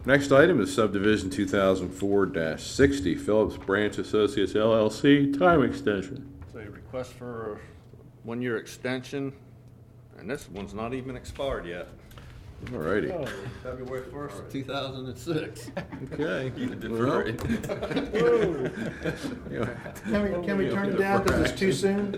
Next item is subdivision 2004-60, Phillips Branch Associates LLC, time extension. So a request for a one-year extension, and this one's not even expired yet. Alrighty. February 1st, 2006. Okay. You can defer it. Can we turn it down because it's too soon?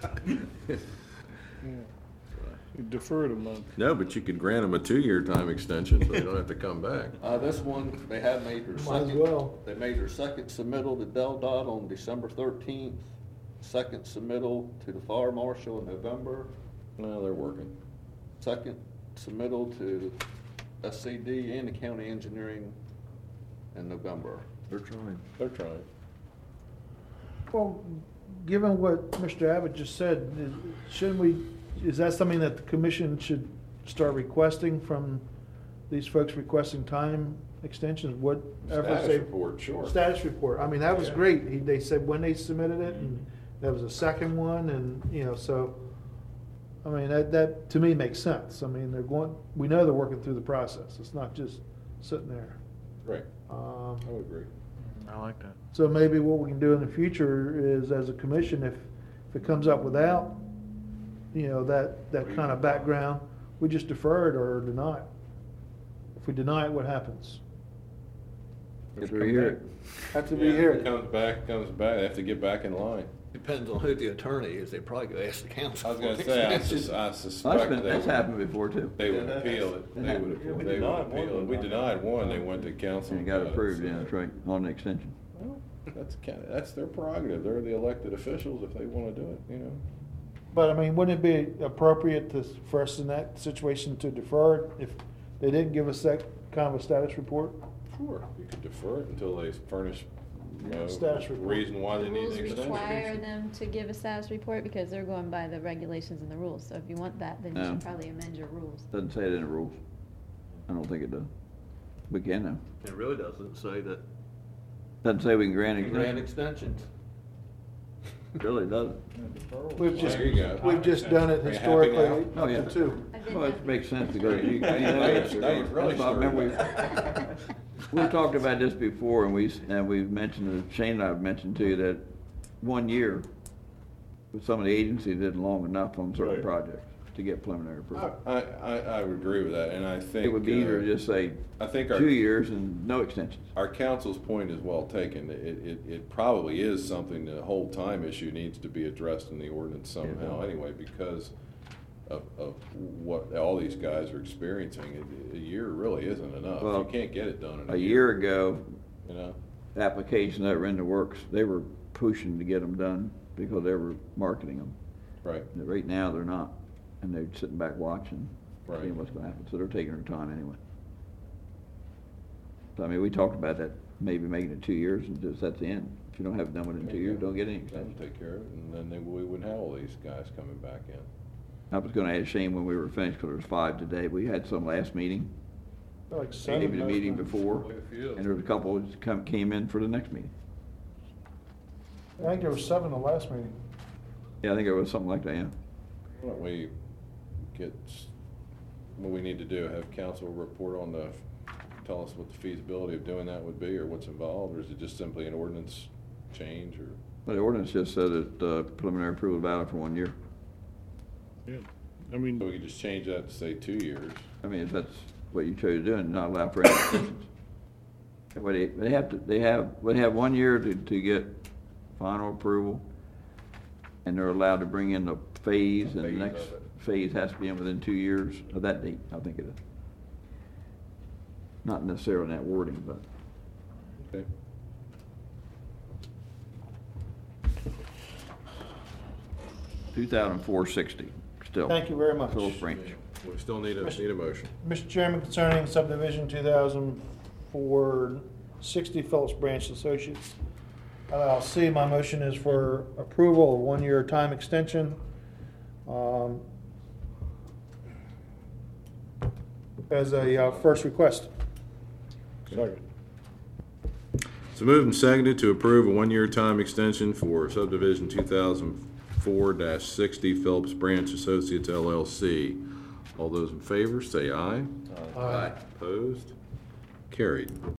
You deferred a month. No, but you could grant them a 2-year time extension so they don't have to come back. This one, they have made their Might as second, well. they made their second submittal to Del Dot on December 13th, second submittal to the fire marshal in November, No, they're working. second submittal to SCD and the county engineering in November. They're trying. They're trying. Well, given what Mr. Abbott just said, shouldn't we, is that something that the commission should start requesting from these folks requesting time extensions, whatever Status they. report, sure. Status report. I mean, that was Yeah. great. They said when they submitted it, and there was a second one, and, so, I mean, that to me makes sense. I mean, we know they're working through the process. It's not just sitting there. Right. I would agree. I like that. So maybe what we can do in the future is, as a commission, if it comes up without, that kind of background, we just defer it or deny it. If we deny it, what happens? Have to rehear it. Have to be here. Comes back, they have to get back in line. Depends on who the attorney is, they probably go ask the council. I was gonna say, I suspect That's happened before too. they would appeal it. They would appeal it. We denied one, they went to council. And it got approved, yeah, that's right, on the extension. Well, that's their prerogative. They're the elected officials if they wanna do it, But I mean, wouldn't it be appropriate for us in that situation to defer it if they didn't give us that kind of a status report? Sure. You could defer it until they furnish, Status report. reason why they The need rules the extension. require them to give a status report because they're going by the regulations and the rules. So if you want that, then you No. should probably amend your rules. Doesn't say it in the rules. I don't think it does. We can now. It really doesn't say that Doesn't say we can grant you grant extension. extensions. It really doesn't. We've just, There you go. we've just done it Are you happy historically. now? Oh, yeah. Too. I've been Well, happy. it makes sense to go, you Now you've really remember we talked about this before, and we've mentioned, Shane and I have mentioned too, that 1 year, some of the agencies isn't long enough on certain Right. projects to get preliminary approval. I would agree with that, and I think. It would be easier to just say I think 2 years and no extensions. Our council's point is well taken. It probably is something, the whole time issue needs to be addressed in the ordinance somehow anyway, because of what all these guys are experiencing. A year really isn't enough. Well, You can't get it done in A year ago, You know, applications that were in the works, they were pushing to get them done because they were marketing them. right, And right now, they're not, and they're sitting back watching, Right. seeing what's gonna happen, so they're taking their time anyway. So, I mean, we talked about that, maybe making it 2 years, and just, that's the end. If you don't have it done within 2 years, don't get any That'll extension. take care of it, and then we wouldn't have all these guys coming back in. I was gonna ask Shane when we were finished, because there was 5 today, we had some last meeting, Like seven. maybe the meeting before, Quite a few. and there was a couple that came in for the next meeting. I think there was 7 the last meeting. Yeah, I think it was something like that, yeah. Why don't we what we need to do, have council report on tell us what the feasibility of doing that would be, or what's involved, or is it just simply an ordinance change, or? But the ordinance just said that preliminary approval valid for 1 year. Yeah. I So mean, we could just change that to say 2 years. I mean, if that's what you chose to do, and not allow for any extensions. But they have 1 year to get final approval, and they're allowed to bring in the phase, and the Phase next of it. phase has to be in within 2 years of that date, I think it is. Not necessarily in that wording, but. Okay. $2,460 still. Thank you very much. Phillips Branch. We still need a motion. Mr. Chairman, concerning subdivision 2004-60 Phillips Branch Associates LLC, my motion is for approval of 1-year time extension. As a first request. second. So moved and seconded to approve a 1-year time extension for subdivision 2004-60 Phillips Branch Associates LLC. All those in favor, say aye. Aye. Opposed? Carried.